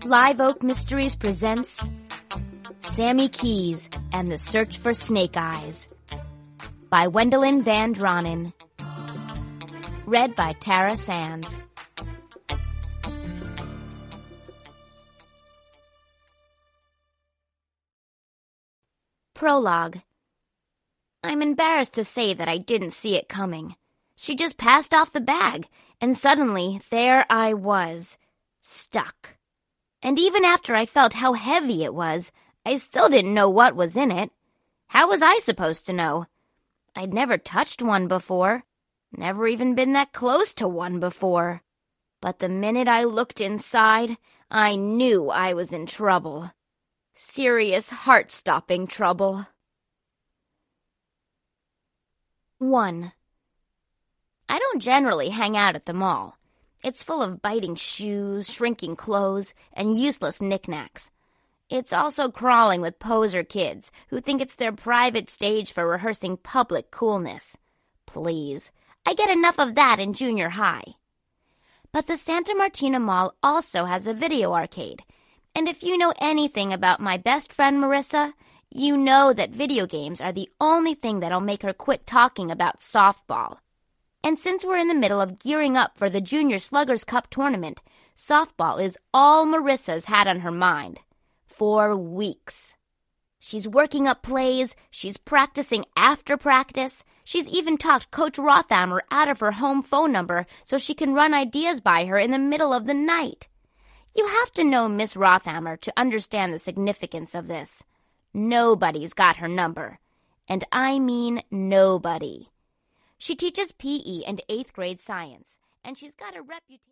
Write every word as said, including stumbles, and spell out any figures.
Live Oak Mysteries presents Sammy Keys and the Search for Snake Eyes by Wendelin Van Dronen. Read by Tara Sands. Prologue. I'm embarrassed to say that I didn't see it coming. She just passed off the bag, and suddenly there I was, stuck. And even after I felt how heavy it was, I still didn't know what was in it. How was I supposed to know? I'd never touched one before, never even been that close to one before. But the minute I looked inside, I knew I was in trouble. Serious heart-stopping trouble. one. I don't generally hang out at the mall. It's full of biting shoes, shrinking clothes, and useless knickknacks. It's also crawling with poser kids who think it's their private stage for rehearsing public coolness. Please, I get enough of that in junior high. But the Santa Martina Mall also has a video arcade. And if you know anything about my best friend Marissa, you know that video games are the only thing that'll make her quit talking about softball. And since we're in the middle of gearing up for the Junior Sluggers Cup tournament, softball is all Marissa's had on her mind. For weeks. She's working up plays, she's practicing after practice, she's even talked Coach Rothammer out of her home phone number so she can run ideas by her in the middle of the night. You have to know Miss Rothammer to understand the significance of this. Nobody's got her number. And I mean nobody. She teaches P E and eighth grade science, and she's got a reputation.